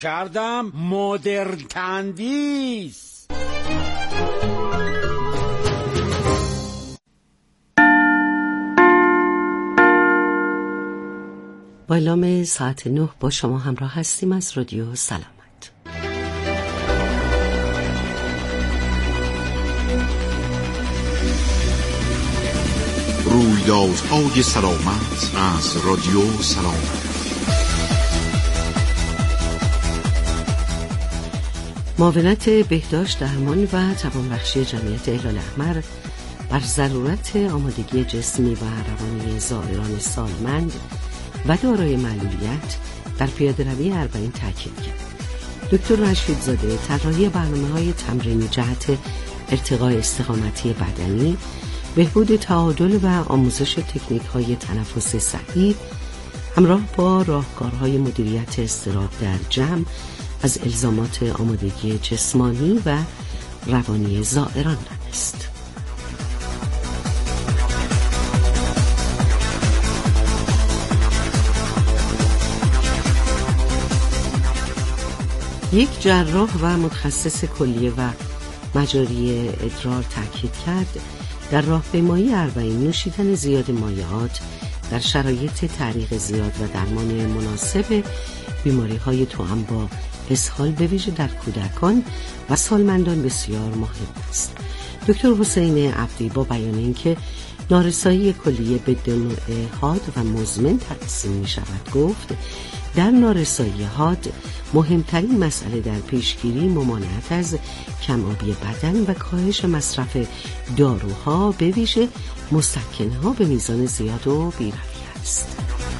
کردم مدرن تندیس. با اعلام ساعت 9 با شما همراه هستیم از رادیو سلامت. رویدادهای سلامت از رادیو سلامت. معاونت بهداشت درمان و توانبخشی جمعیت هلال احمر بر ضرورت آمادگی جسمی و روانی زائران سالمند و دارای معلولیت در پیاده‌روی اربعین تاکید کرد. دکتر رشیدزاده طراحی برنامه‌های تمرینی جهت ارتقای استقامتی بدنی، بهبود تعادل و آموزش تکنیک‌های تنفس صحیح همراه با راهکارهای مدیریت اضطراب در جمع از الزامات آمادگی جسمانی و روانی زائران است. یک جراح و متخصص کلیه و مجاری ادرار تاکید کرد در راهپیمایی اربعین نوشیدن زیاد مایعات در شرایط تعریق زیاد و درمان مناسب بیماری‌های توأم با اسهال به ویژه در کودکان و سالمندان بسیار مهم است. دکتر حسین عبدی با بیان اینکه نارسایی کلیه به دو نوع حاد و مزمن تقسیم می شود گفت در نارسایی حاد مهمترین مسئله در پیشگیری ممانعت از کم‌آبی بدن و کاهش مصرف داروها به ویژه مسکن‌ها به میزان زیاد و بی‌رویه است.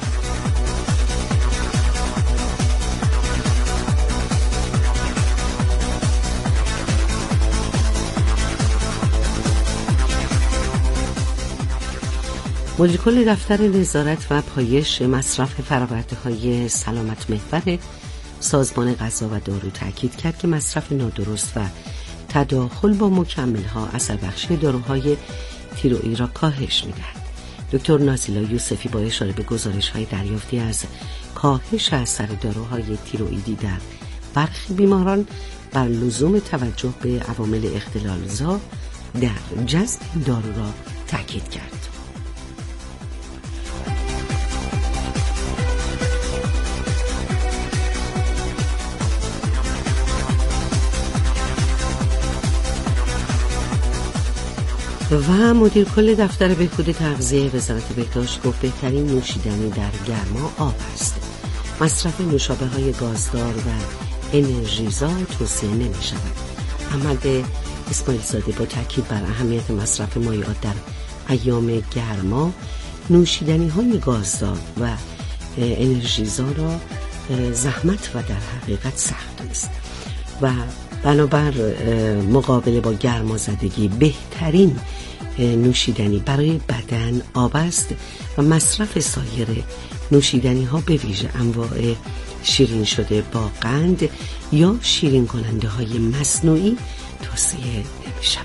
مدیر کل دفتر نظارت و پایش مصرف فرآورده‌های سلامت محور سازمان غذا و دارو تاکید کرد که مصرف نادرست و تداخل با مکمل‌ها اثربخشی داروهای تیروئید را کاهش می‌دهد. دکتر نازیلا یوسفی با اشاره به گزارش‌های دریافتی از کاهش اثر داروهای تیروئیدی در برخی بیماران بر لزوم توجه به عوامل اختلال‌زا در جذب دارو را تاکید کرد. و مدیر کل دفتر بهبود تغذیه وزارت بهداشت گفت بهترین نوشیدنی در گرما آب است. مصرف نوشابه‌های گازدار و انرژیزا توصیه نمی شود. احمد اسماعیل زاده با تاکید بر اهمیت مصرف مایعات در ایام گرما نوشیدنی‌های گازدار و انرژیزا را زحمت و در حقیقت سخت است و بنابر مقابله با گرمازدگی بهترین نوشیدنی برای بدن آب است و مصرف سایر نوشیدنی ها به ویژه انواع شیرین شده با قند یا شیرین کننده های مصنوعی توصیه نمی شود.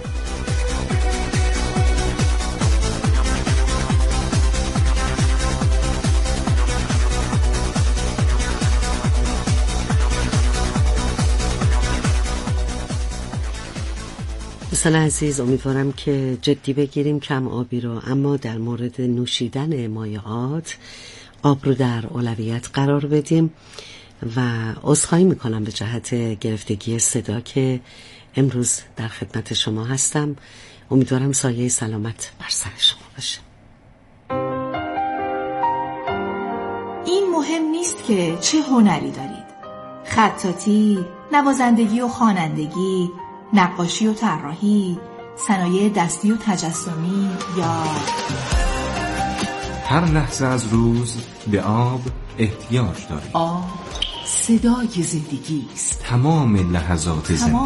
دوستان عزیز، امیدوارم که جدی بگیریم کم آبی رو، اما در مورد نوشیدن مایعات آب رو در اولویت قرار بدیم و عذرخواهی میکنم به جهت گرفتگی صدا که امروز در خدمت شما هستم. امیدوارم سایه سلامت بر سر شما باشه. این مهم نیست که چه هنری دارید: خطاطی، نوازندگی و خوانندگی، نقاشی و طراحی، صنایع دستی و تجسمی یا هر لحظه از روز به آب احتیاج دارید. آب صدای زندگی است. تمام لحظات زندگی.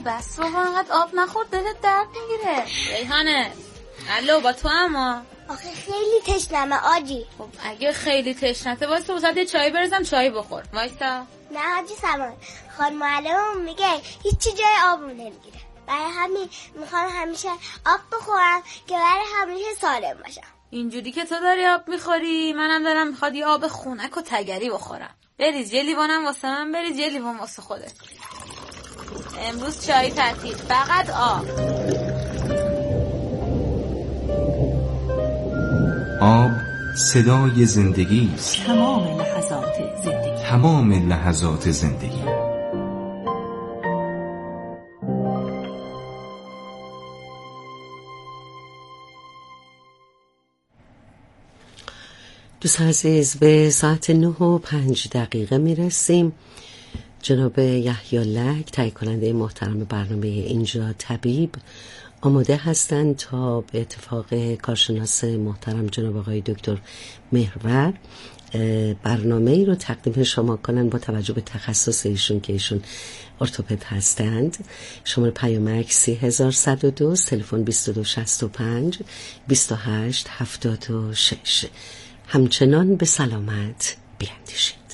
بس بابا انقدر آب نخور دلت درد میگیره. ریحانه الو با تو اما آخه خیلی تشنمه آجی. خب اگه خیلی تشنته واسه واسه چای برزم چای بخور. وایسا. نه آجی سامان خانم معلممون میگه هیچی جای آبمون نمیگیره، برای همین میخوام همیشه آب بخورم که برای همیشه سالم باشم. اینجوری که تو داری آب میخوری منم دارم میخواد یه آب خنک و تگری بخورم. بریز یه لیوانم واسه من، بریز یه لیوان واسه خودت. امروز چای تعطیل، فقط آب. آب صدای زندگی است. تمام لحظات زندگی. تمام لحظات زندگی. دوست عزیز به ساعت 9:05 میرسیم. جناب یحیی لک تهیه کننده محترم برنامه اینجا طبیب آماده هستند تا به اتفاق کارشناس محترم جناب آقای دکتر مهرور برنامه ای رو تقدیم شما کنن با توجه به تخصص ایشون که ایشون ارتوپد هستند. شماره پیامک 3102، تلفن 2265 2876. همچنان به سلامت بیاندیشید.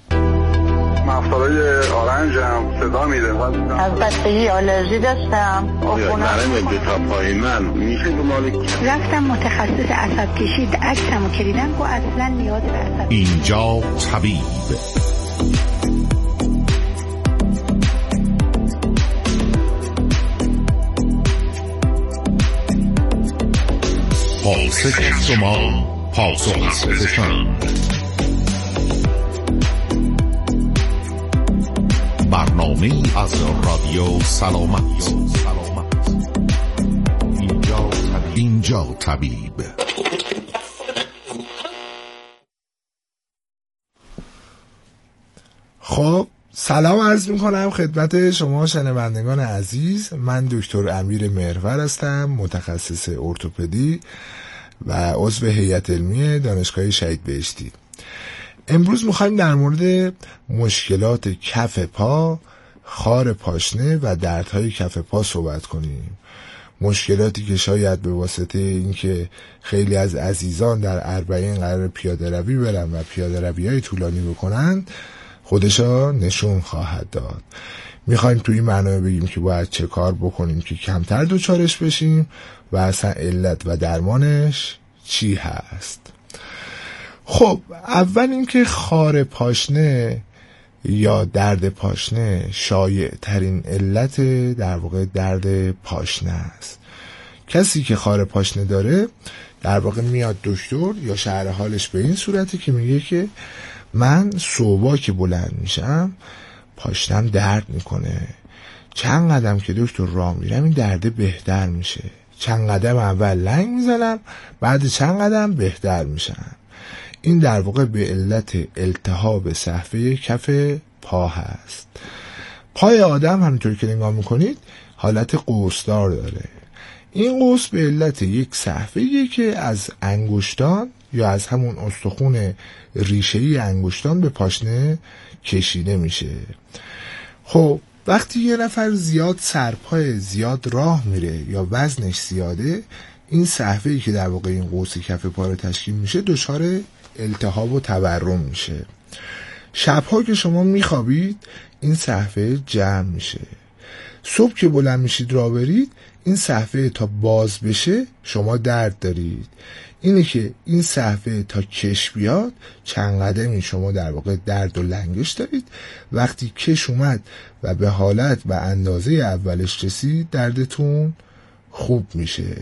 مفصلای آرنج هم صدا میده. از بچگی آلرژی داشتم. برای تا پای من میشه رفتم متخصص عصب کشید، عکسمو کردم و اصلا نیاز به عصب. اینجا طبیب. پاسخ شما پاسخ حرفشان. برنامه از رادیو سلامت. اینجا طبیب. خب سلام عرض میکنم خدمت شما شنوندگان عزیز. من دکتر امیر مهرور هستم، متخصص ارتوپدی و عضو هیئت علمی دانشگاه شهید بهشتی. امروز میخوایم در مورد مشکلات کف پا، خار پاشنه و دردهای کف پا صحبت کنیم. مشکلاتی که شاید به واسطه اینکه خیلی از عزیزان در اربعین قرار پیاده روی برن و پیاده روی‌های طولانی بکنن خودشا نشون خواهد داد. میخوایم توی این برنامه بگیم که باید چه کار بکنیم که کمتر دوچارش بشیم و اصلا علت و درمانش چی هست. خب اول اینکه خار پاشنه یا درد پاشنه شایع ترین علت در واقع درد پاشنه است. کسی که خار پاشنه داره در واقع میاد دکتر یا شرح حالش به این صورتی که میگه که من صبح که بلند میشم پاشنم درد میکنه، چند قدم که دکتر راه میرم این درده بهتر میشه، چند قدم اول لنگ میزنم بعد چند قدم بهتر میشم. این در واقع به علت التهاب صحفه کف پا هست. پای آدم همونطور که نگاه میکنید حالت قوسدار داره. این قوس به علت یک صحفه‌ایه که از انگشتان یا از همون استخون ریشه‌ای انگشتان به پاشنه کشیده میشه. خب وقتی یه نفر زیاد سرپای زیاد راه میره یا وزنش زیاده، این صحفه‌ای که در واقع این قوس کف پا رو تشکیل میشه دچار التهاب و تورم میشه. شبها که شما میخوابید این صحفه جمع میشه. صبح که بلند میشید راه برید این صحفه تا باز بشه شما درد دارید. اینه که این صحفه تا کش بیاد چند قدمی شما در واقع درد و لنگش دارید. وقتی کش اومد و به حالت و اندازه اولش رسید دردتون خوب میشه.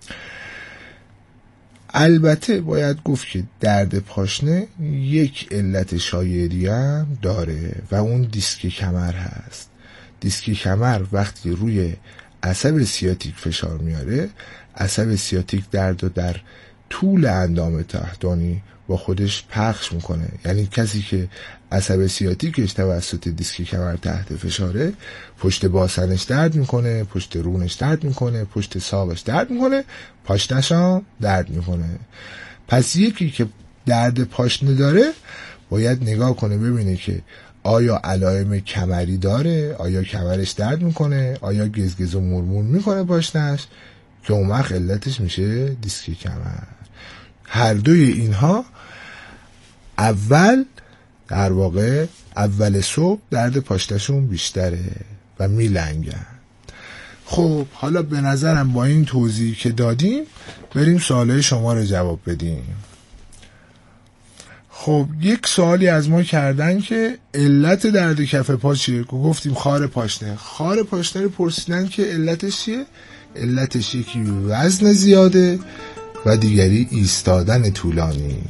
البته باید گفت که درد پاشنه یک علت شایعی هم داره و اون دیسک کمر هست. دیسک کمر وقتی روی عصب سیاتیک فشار میاره، عصب سیاتیک درد و در طول اندام تحتانی با خودش پخش میکنه. یعنی کسی که عصب سیاتیکش توسط دیسک کمر تحت فشاره، پشت باسنش درد میکنه، پشت رونش درد میکنه، پشت ساقش درد میکنه، پاشنش هم درد میکنه. پس یکی که درد پاشنه داره باید نگاه کنه ببینه که آیا علائم کمری داره؟ آیا کمرش درد میکنه؟ آیا گزگز و مرمور میکنه پاشنش؟ که اون وقت علتش میشه دیسک کمر. هر دوی اینها اول صبح درد پاشنشون بیشتره و میلنگن. خب حالا به نظرم با این توضیحی که دادیم بریم سوالای شما رو جواب بدیم. خب یک سوالی از ما کردن که علت درد کف پا چیه؟ گفتیم خار پاشنه. خار پاشنه رو پرسیدن که علتش چیه؟ علتش یکی وزن زیاده و دیگری ایستادن طولانی.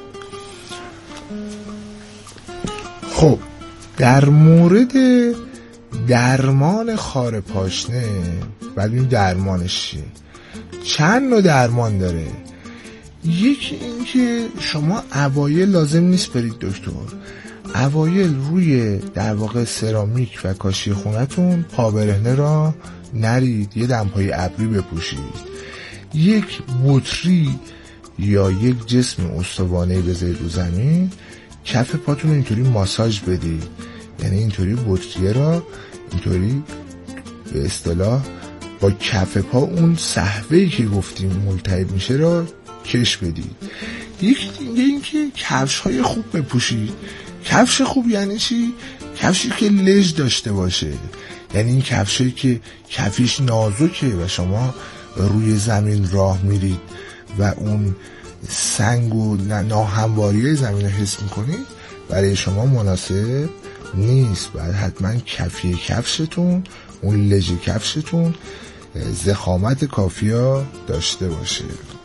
خب در مورد درمان خار پاشنه بعد این درمانش چیه؟ چند نوع درمان داره. یکی این که شما اوایل لازم نیست برید دکتر، اوایل روی در واقع سرامیک و کاشی خونتون پا برهنه را نرید، یه دمپایی ابری بپوشید، یک بطری یا یک جسم استوانه‌ای بذارید رو زمین، کف پاتون اینطوری ماساژ بدید، یعنی اینطوری بطریه را اینطوری به اصطلاح با کف پا اون صحوه‌ای که گفتیم ملتهب میشه را کش بدید. یک دیگه این که کفش های خوب بپوشید. کفش خوب یعنی چی؟ کفشی که لژ داشته باشه، یعنی این کفشی که کفیش نازکه و شما روی زمین راه میرید و اون سنگ و ناهمواری زمین رو حس میکنید، برای شما مناسب نیست. باید حتما کفی کفشتون، اون لژ کفشتون ضخامت کافی ها داشته باشه.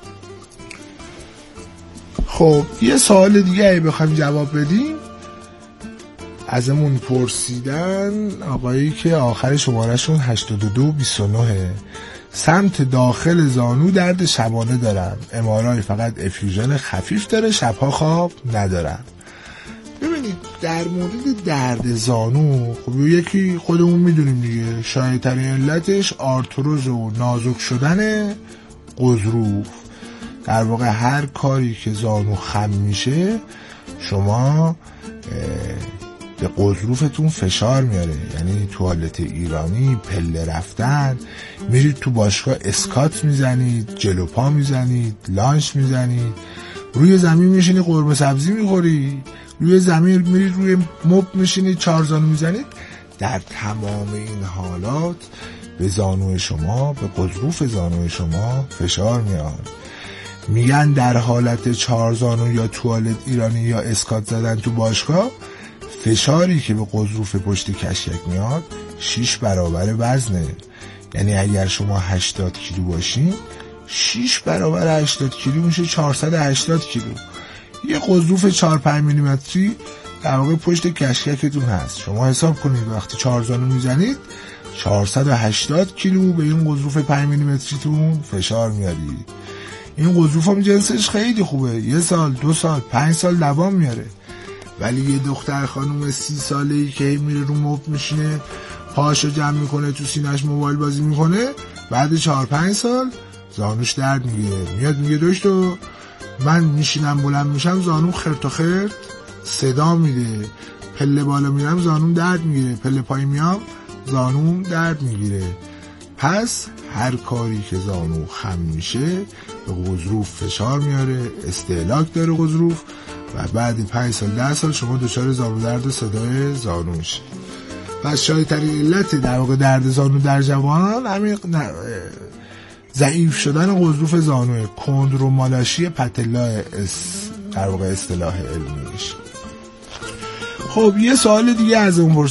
خب یه سوال دیگه اگه بخوایم جواب بدیم، ازمون پرسیدن آقایی که آخر شمارهشون 8229 سمت داخل زانو درد شبانه دارم، ام‌آرآی فقط افیوژن خفیف داره، شبها خواب ندارم. ببینید در مورد درد زانو خب یکی خودمون میدونیم دیگه، شایع‌ترین علتش آرتروز و نازک شدن غضروف. در واقع هر کاری که زانو خم میشه شما به غضروفتون فشار میاره، یعنی توالت ایرانی، پله رفتن، میرید تو باشگاه اسکات میزنید، جلو پا میزنید، لانش میزنید، روی زمین میشینید قرمه سبزی میخوری، روی زمین میرید روی مبل میشینید 4 زانو میزنید. در تمام این حالات به زانو شما، به غضروف زانو شما فشار میاد. میگن در حالت 4 زانو یا توالت ایرانی یا اسکات زدن تو باشگاه، فشاری که به غضروف پشت کشک میاد 6 برابر وزنه. یعنی اگر شما 80 کیلو باشین 6 برابر 80 کیلو میشه 480 کیلو. یه غضروف 4-5 میلیمتری در واقع پشت کشککتون هست. شما حساب کنید وقتی 4 زانو میزنید 480 کیلو به این غضروف 5 میلیمتریتون فشار میارید. این غضروف هم جنسش خیلی خوبه، 1 سال 2 سال 5 سال دوام میاره. ولی یه دختر خانوم 30 ساله‌ای که میره رو مبل میشینه، پاشو جمع میکنه، تو سینه‌اش موبایل بازی میکنه، بعد 4-5 سال زانوش درد میگیره، میاد میگه دکتر من میشینم بلند میشم زانوم خرت و خرت صدا میده، پله بالا میرم زانوم درد میگیره، پله پایین میام زانوم درد میگیره. پس هر کاری که زانو خم میشه به غضروف فشار میاره، استهلاک داره غضروف و بعد 5 سال 10 سال شما دچار زانو درد و صدای زانو میشه. پس شایع‌ترین علت در واقع درد زانو در جوانان همین ضعیف شدن غضروف زانو، کندرومالاشی پتلا در واقع اصطلاح علمیش. خب یه سوال دیگه از اون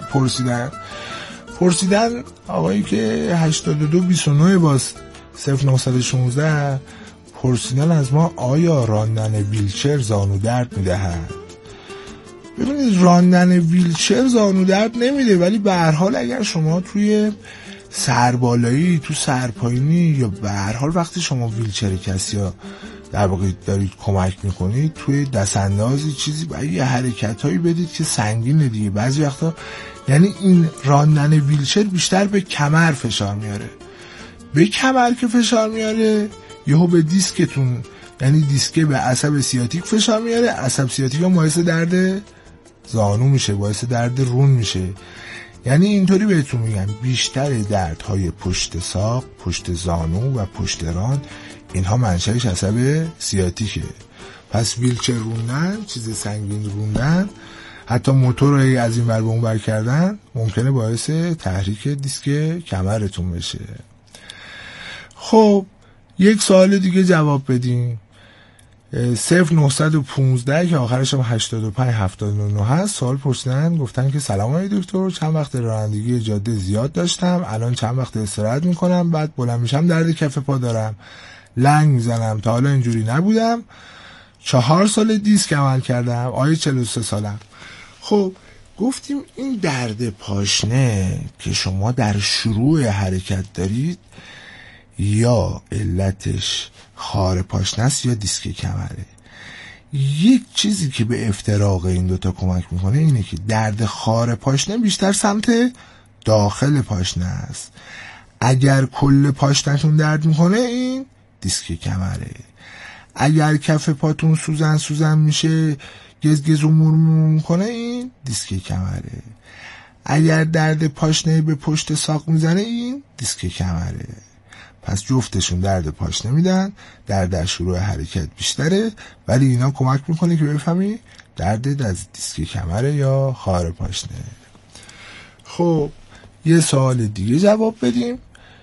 پرسیدن آقایی که 8229 باز 0916 پرسیدن از ما آیا راندن ویلچر زانو درد میدهد؟ ببینید راندن ویلچر زانو درد نمیده، ولی به هر حال اگر شما توی سربالایی، تو سرپایینی یا به هر حال وقتی شما ویلچر کسی یا در واقع دارید کمک میکنید توی دستاندازی چیزی باید یه حرکتایی بدید که سنگینه دیگه بعضی وقتا. یعنی این راندن ویلچر بیشتر به کمر فشار میاره. به کمر که فشار میاره یهو به دیسکتون، یعنی دیسکه به عصب سیاتیک فشار میاره، عصب سیاتیک هم باعث درد زانو میشه، باعث درد رون میشه. یعنی اینطوری بهتون میگم بیشتر دردهای پشت ساق، پشت زانو و پشت ران اینها منشأش عصب سیاتیکه. پس ویلچر روندن، چیز سنگین روندن، حتی موتور رو از این ور به اون ور کردن ممکنه باعث تحریک دیسک کمرتون بشه. خب یک سوال دیگه جواب بدیم. 0915 که آخرش هم 8579 هست سوال پرسیدن، گفتن که سلام آقای دکتر، چند وقت رانندگی جاده زیاد داشتم، الان چند وقت استراحت میکنم، بعد بلند میشم درد کف پا دارم، لنگ میزنم، تا حالا اینجوری نبودم، 4 سال دیسک عمل کردم، آیا 43 سالم. خب گفتیم این درد پاشنه که شما در شروع حرکت دارید یا علتش خار پاشنه است یا دیسک کمره. یک چیزی که به افتراق این دوتا کمک میکنه اینه که درد خار پاشنه بیشتر سمت داخل پاشنه است. اگر کل پاشنتون درد میکنه این دیسک کمره. اگر کف پاتون سوزن میشه، گز و مورمور میکنه این دیسک کمره. اگر درد پاشنه به پشت ساق میزنه این دیسک کمره. پس جفتشون درد پاشنه میدن، در شروع حرکت بیشتره، ولی اینا کمک میکنه که بفهمی درد از دیسک کمره یا خار پاشنه. خب یه سوال دیگه جواب بدیم.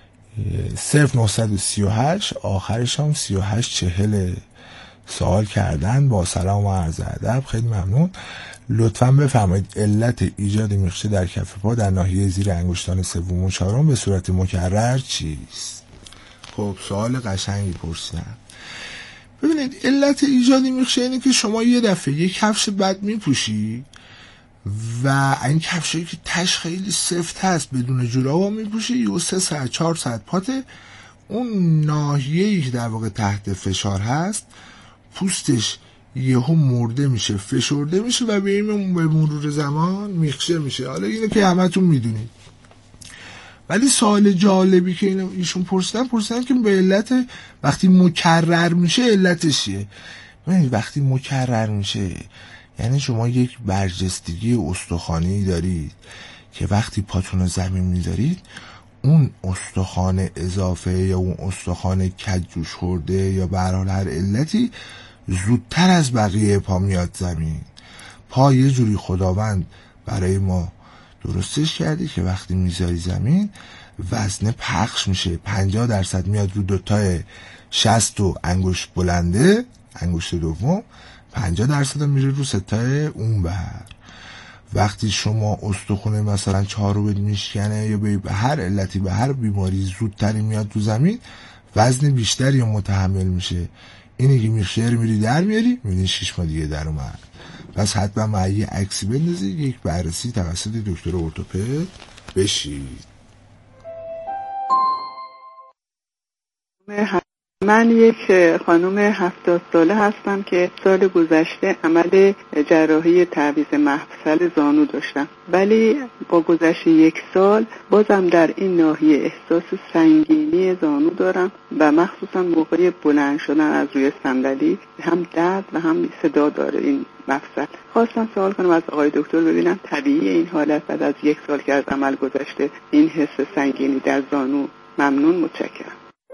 0938 آخرش هم 3840 سوال کردن. با سلام و عرض ادب، خیلی ممنون. لطفاً بفرمایید علت ایجاد میخچه در کف پا در ناحیه زیر انگشتان سوم و چهارم به صورت مکرر چیست؟ خب سوال قشنگی پرسیدم. ببینید علت ایجاد میخچه اینه که شما یه دفعه یک کفش بد میپوشی و این کفشی که تش خیلی سفت هست بدون جوراب میپوشی، یه 3 ساعت 4 ساعت پاته اون ناحیه‌ای که در واقع تحت فشار هست پوستش یهو مرده میشه، فشرده میشه و به مرور زمان میخچه میشه. حالا اینو که همتون میدونید. ولی سوال جالبی که ایشون پرسیدن که به علت وقتی مکرر میشه علتش چیه؟ وقتی مکرر میشه یعنی شما یک برجستگی استخوانی دارید که وقتی پاتون رو زمین میذارید اون استخوان اضافه یا اون استخوان کجوش خورده یا به هر حال هر علتی زودتر از بقیه پا میاد زمین. پا یه جوری خداوند برای ما درستش کرده که وقتی میذاری زمین وزنه پخش میشه، 50% میاد رو دوتای شست و انگشت بلنده، انگشت دوم، 50% میره رو ستای اون بر. وقتی شما استخونه مثلا چهارم میشکنه یا به هر علتی به هر بیماری زودتری میاد رو زمین، وزن بیشتری متحمل میشه. اینی که میخچه رو میری در میاری میبینی 6 ماه دیگه در اومد. پس حتما ما یه عکسی بندازید، یک بررسی توسط دکتر ارتوپد بشید. من یک خانم 70 ساله هستم که سال گذشته عمل جراحی تعویض مفصل زانو داشتم، ولی با گذشت 1 سال بازم در این ناحیه احساس سنگینی زانو دارم و مخصوصا موقع بلند شدن از روی صندلی هم درد و هم صدا داره این مفصل. خواستم سوال کنم از آقای دکتر ببینم طبیعی این حالت بعد از 1 سال که از عمل گذشته این حس سنگینی در زانو؟ ممنون، متشکرم.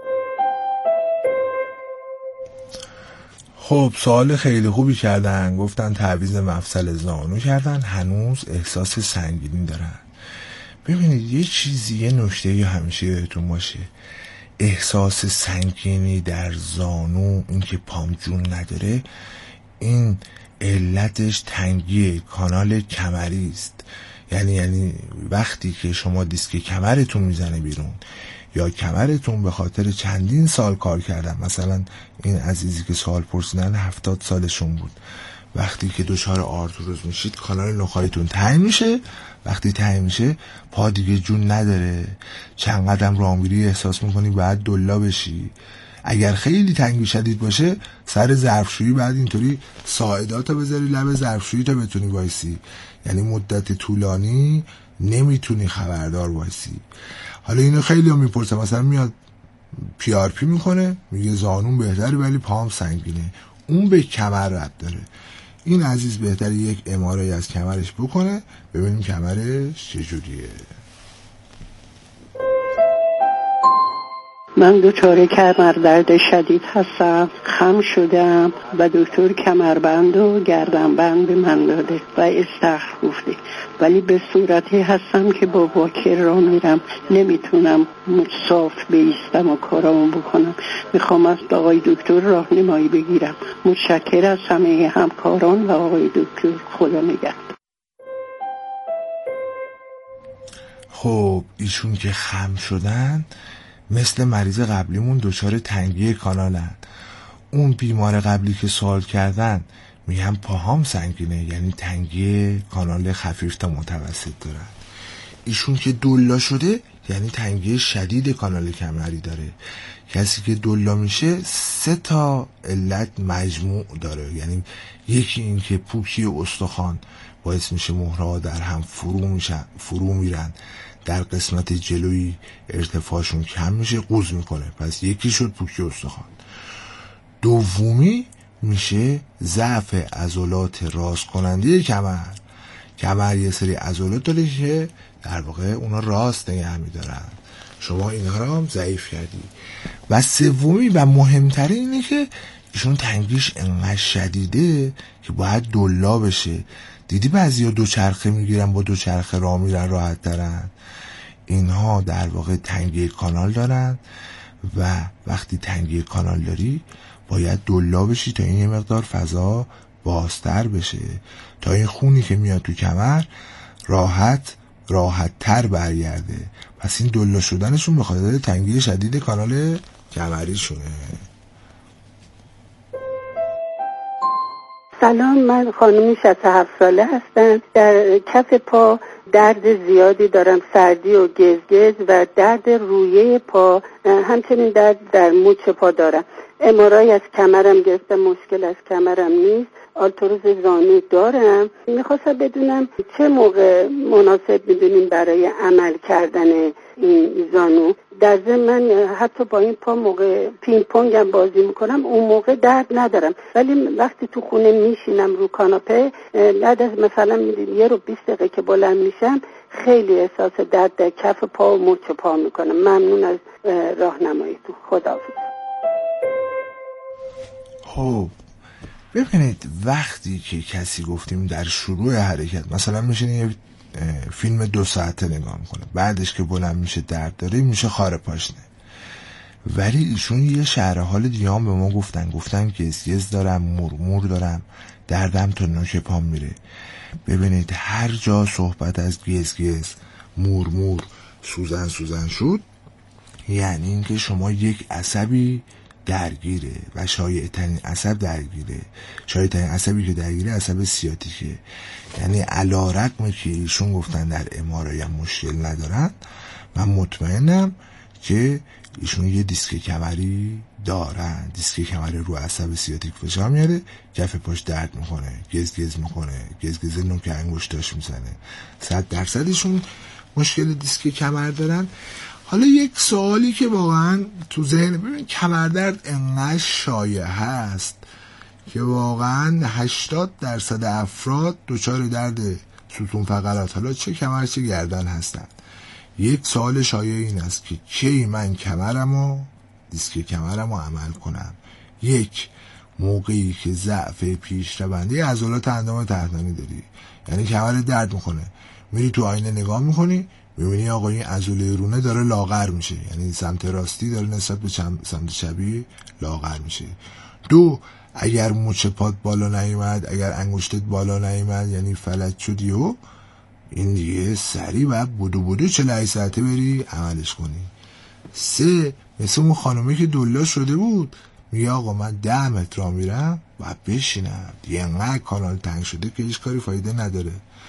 خب سوال خیلی خوبی کردن. گفتن تعویض مفصل زانو کردن، هنوز احساس سنگینی دارن. ببینید یه چیزی، یه نکته یا همیشه یادتون باشه، احساس سنگینی در زانو، این که پام جون نداره، این علتش تنگی کانال کمری است. یعنی وقتی که شما دیسک کمرتون میزنه بیرون یا کمرتون به خاطر چندین سال کار کردن، مثلا این عزیزی که سوال پرسیدن 70 سالشون بود، وقتی که دچار آرتروز میشید کانال نخاعتون تنگ میشه، وقتی تنگ میشه پا دیگه جون نداره، چند قدم راه میری احساس میکنی باید دلا بشی. اگر خیلی تنگی شدید باشه سر ظرفشویی بعد اینطوری ساعداتو بذاری لب ظرفشویی تا بتونی وایسی، یعنی مدت طولانی نمیتونی خبردار وایسی. حالا اینو خیلی هم میپرسه، مثلا میاد PRP میکنه میگه زانون بهتره ولی پام سنگینه، اون به کمر ربط داره. این عزیز بهتره یک MRI از کمرش بکنه ببینیم کمرش چجوریه. من دچار کمردرد شدید هستم، خم شدم و دکتر کمربند و گردنبند به من داده و استخر گفته، ولی به صورتی هستم که با واکر را میرم، نمیتونم صاف بیستم و کارامو بکنم. میخوام از آقای دکتر راهنمایی بگیرم. متشکر از همه همکاران و آقای دکتر. خدا نگهدار. خب ایشون که خم شدن مثل مریض قبلیمون دچار تنگی کانالن. اون بیمار قبلی که سوال کردن میگن پاهام سنگینه، یعنی تنگی کانال خفیف تا متوسط دارن. ایشون که دولا شده یعنی تنگی شدید کانال کمری داره. کسی که دولا میشه 3 تا علت مجموع داره، یعنی یکی این که پوکی استخوان باعث میشه مهره‌ها در هم فرو میرن، در قسمت جلویی ارتفاعشون کم میشه، قوز میکنه. پس یکی شد پوکی استخوان. دومی میشه ضعف عضلات راست کننده کمر یه سری عضلات داره که در واقع اونا راست نگه میدارن، شما اینها رو هم ضعیف کردی. و سومی و مهمترین اینه که ایشون تنگیش انقدر شدیده که باید دولا بشه. دیدی بعضیا دوچرخه میگیرن، با دوچرخه راه میرن راحت ترن. اینها در واقع تنگی کانال دارن و وقتی تنگی کانال داری باید دولا بشی تا این یه مقدار فضا بازتر بشه، تا این خونی که میاد تو کمر راحت تر برگرده. پس این دولا شدنشون به خاطر تنگی شدید کانال کمریشونه. سلام، من خانمی 67 ساله هستم. در کف پا درد زیادی دارم، سردی و گزگز و درد رویه پا، همچنین درد در مچ پا دارم. MRI از کمرم گرفتم، مشکل از کمرم نیست. آرتروز زانو دارم. میخواستم بدونم چه موقع مناسب میدونیم برای عمل کردن این زانو. در ضمن من حتی با این پا موقع پینگ پونگ هم بازی میکنم اون موقع درد ندارم، ولی وقتی تو خونه میشینم رو کاناپه بعد از مثلا 1 رو 20 دقیقه که بلند میشم خیلی احساس درد در کف پا و مچ پا میکنم. ممنون از راهنماییتون. خداحافظ. خب ببینید، وقتی که کسی گفتیم در شروع حرکت مثلا میشه یه فیلم 2 ساعته نگاه میکنه، بعدش که بلند میشه درد داره میشه خاره پاشنه، ولی ایشون یه شرح حال دیگه هم به ما گفتن گزگز دارم، مرمور دارم، دردم تا نوک پام میره. ببینید هر جا صحبت از گزگز، مرمور، سوزن شد یعنی اینکه شما یک عصبی درگیره و شایع‌ترین عصب درگیره. شایع‌ترین عصبی که درگیره عصب سیاتیکه. یعنی علی‌رغم که ایشون گفتن در MRI هم مشکل ندارن، من مطمئنم که ایشون یه دیسک کمری دارن. دیسک کمری رو عصب سیاتیک فشار میاره، کف پاش درد میکنه، گزگز میکنه، گزگز نوک انگشتاش میزنه. 100% ایشون مشکل دیسک کمر دارن. حالا یک سوالی که واقعا تو ذهن، ببین کمردرد انقدر شایع هست که واقعا 80% افراد دچار درد ستون فقرات، حالا چه کمر چه گردن هستن. یک سوال شایع این است که کی من دیسک کمرمو عمل کنم؟ یک، موقعی که ضعف پیش رونده عضلات اندام تحتانی داری، یعنی کمر درد میکنه، میری تو آینه نگاه میکنی میبینی آقا این عضله رونه داره لاغر میشه، یعنی سمت راستی داره نسبت به سمت چپی لاغر میشه. 2، اگر مچ پات بالا نیومد، اگر انگشتت بالا نیومد، یعنی فلج شدی و این دیگه سریع و بودو 48 ساعته بری عملش کنی. 3، مثل اون خانومه که دولا شده بود میگه آقا من 10 متر را میرم و بشینم دیگه، انقدر کانال تنگ شده که هیچ کاری فایده نداره.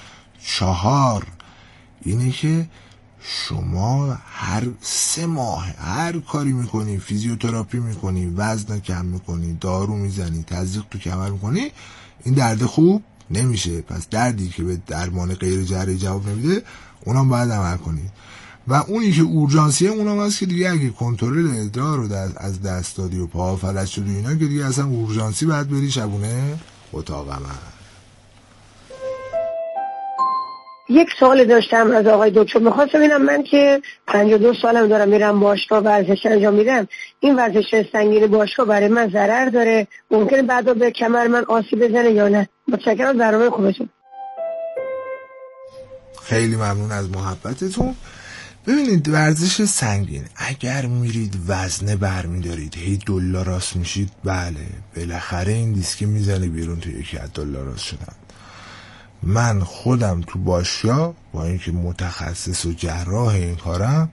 4، اینه که شما هر 3 ماه هر کاری میکنی، فیزیوتراپی میکنی، وزن کم میکنی، دارو میزنی، تزریق تو کمر میکنی، این درد خوب نمیشه. پس دردی که به درمان غیر جراحی جواب نمیده اونم باید عمل کنی. و اونی که اورژانسیه اونم هست که دیگه اگه کنترل ادرار رو از دست دادی و پا فلج شد و اینا که دیگه اصلا اورژانسی باید بری شبونه اتاق عمل. یک سوال داشتم از آقای دکتر. میخواستم ببینم من که 52 سالم دارم میرم باشگاه ورزش انجام میدم، این ورزش سنگین باشگاه برای من ضرر داره؟ ممکنه بعدا به کمر من آسیب بزنه یا نه؟ متشکرم، برنامه خوبتون. خیلی ممنون از محبتتون. ببینید ورزش سنگین اگر میرید وزنه برمیدارید هی دلار راست میشید، بله بالاخره این دیسکی میزنه بیرون تو یکی از دلار راست شدن. من خودم تو باشگاه با اینکه متخصص و جراح این کارم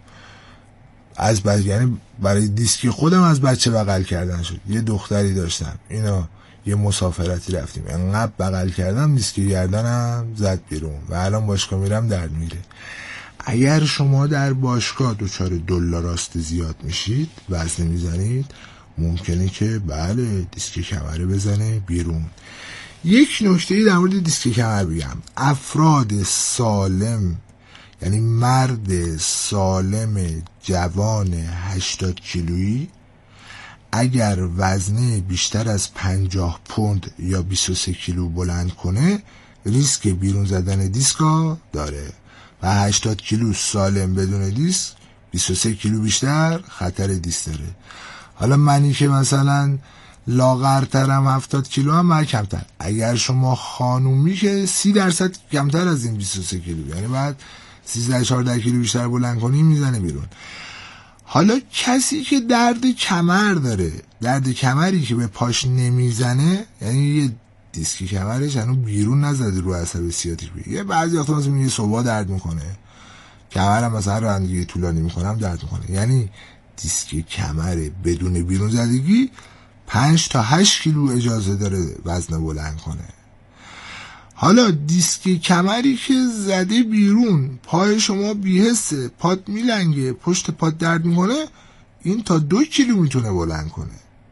یعنی برای دیسکی خودم از بچه بغل کردن شد. یه دختری داشتم، اینا یه مسافرتی رفتیم انقدر بغل کردم دیسکی گردنم زد بیرون و الان باشگاه میرم درد میره. اگر شما در باشگاه دچار دلار راست زیاد میشید، وزن میزنید، ممکنه که بله دیسک کمر بزنه بیرون. یک نکته در مورد دیسک کمر بگم. افراد سالم، یعنی مرد سالم جوان 80 کیلویی اگر وزنه بیشتر از 50 پوند یا 23 کیلو بلند کنه ریسک بیرون زدن دیسکا داره و 80 کیلو سالم بدون دیسک 23 کیلو بیشتر خطر دیسک داره. حالا منی که مثلا لاغرترم 70 کیلو هم من کمتر. اگر شما خانومی که 30% کمتر از این 23 کیلو، یعنی بعد 13-14 کیلو بیشتر بلند کنی میزنه بیرون. حالا کسی که درد کمر داره، درد کمری که به پاش نمیزنه، یعنی یه دیسک کمرش هنوز بیرون نزده رو عصب سیاتیک، یه بعضی وقتا مثلا یه صبح درد میکنه، کمرم مثلا رانندگی طولانی میکنم درد میکنه، یعنی دیسک کمر بدون بیرون زدگی 5 تا 8 کیلو اجازه داره وزن بلند کنه. حالا دیسک کمری که زده بیرون، پای شما بی‌حسه، پات میلنگه، پشت پات درد میکنه، این تا 2 کیلو میتونه بلند کنه.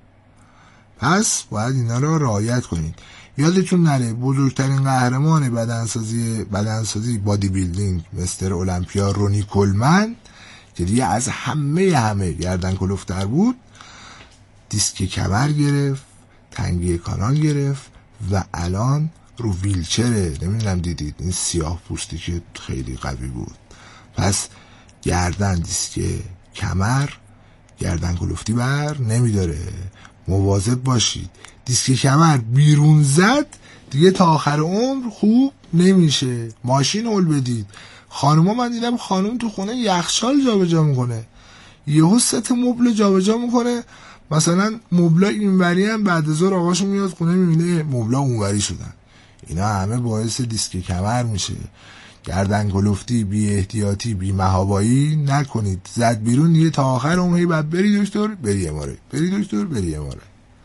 پس باید اینا رو رعایت کنید. یادتون نره بزرگترین قهرمان بدنسازی بادی بیلدینگ مستر المپیا رونی کولمن که دیگه از همه گردن کلفتر بود، دیسک کمر گرفت، تنگی کانال گرفت و الان رو ویلچره. نمیدونم دیدید این سیاه پوستی که خیلی قوی بود. پس گردن دیسک کمر گردن کلفتی بر نمیداره، مواظب باشید. دیسک کمر بیرون زد دیگه تا آخر عمر خوب نمیشه. ماشین هول بدید. خانوما من دیدم خانوم تو خونه یخچال جابجا میکنه، یهو ست مبل جابجا میکنه، مثلا مبلا اینوری هم بعد از ظهر آقاشون میاد خونه میبینه مبلا اونوری شدن. اینا همه باعث دیسک کمر میشه. گردن کلفتی، بی احتیاطی، بی محابایی نکنید. زد بیرون دیگه تا آخر عمر بعد بری دکتر، بری اماره، بری دکتر، بری اماره.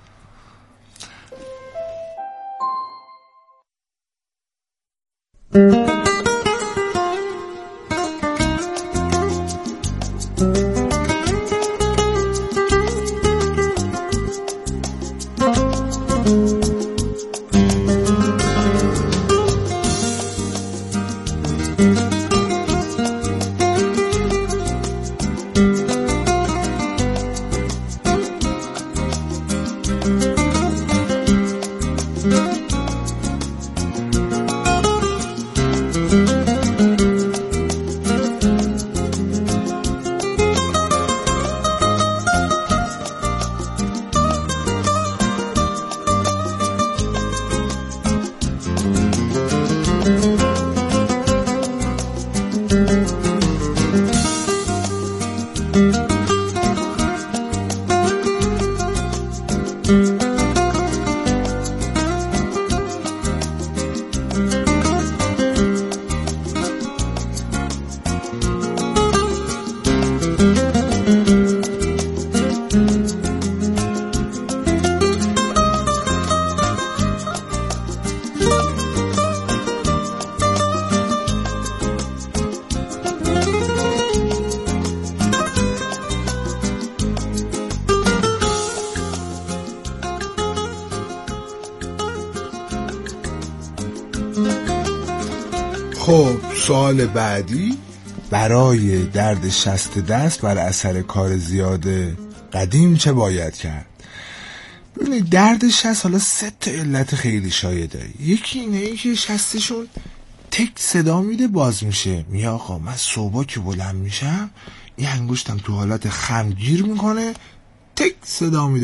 خب سوال بعدی، برای درد شست دست بر اثر کار زیاد قدیم چه باید کرد؟ ببینید درد شست حالا 3 علت خیلی شایع داره. یکی اینه که شستشون تک صدا میده باز میشه. میگه آقا من صبح که بلند میشم این انگشتم تو حالت خم گیر میکنه، تک صدا میده